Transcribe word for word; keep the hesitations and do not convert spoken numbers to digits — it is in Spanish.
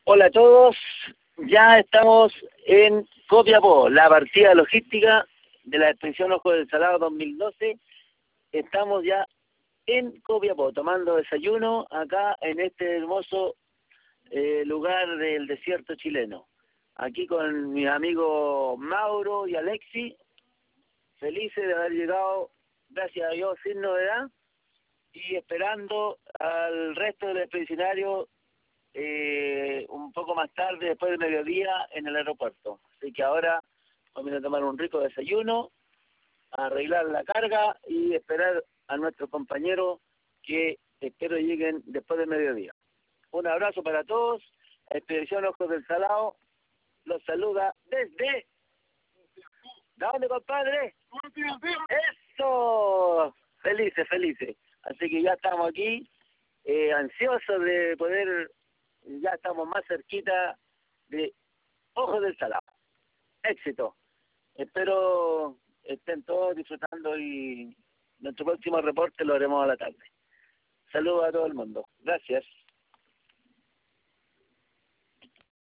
Hola a todos, ya estamos en Copiapó, la partida logística de la expedición Ojos del Salado dos mil doce. Estamos ya en Copiapó, tomando desayuno acá en este hermoso eh, lugar del desierto chileno. Aquí con mis amigos Mauro y Alexi, felices de haber llegado, gracias a Dios, sin novedad, y esperando al resto del expedicionario Eh, un poco más tarde, después del mediodía, en el aeropuerto. Así que ahora vamos a tomar un rico desayuno, a arreglar la carga y esperar a nuestros compañeros que espero lleguen después del mediodía. Un abrazo para todos. Expedición Ojos del Salado los saluda desde... ¿De dónde, compadre? ¡Eso! Felices, felices. Así que ya estamos aquí, eh, ansiosos de poder... Ya estamos más cerquita de Ojos del Salado. Éxito. Espero estén todos disfrutando y nuestro próximo reporte lo haremos a la tarde. Saludos a todo el mundo. Gracias.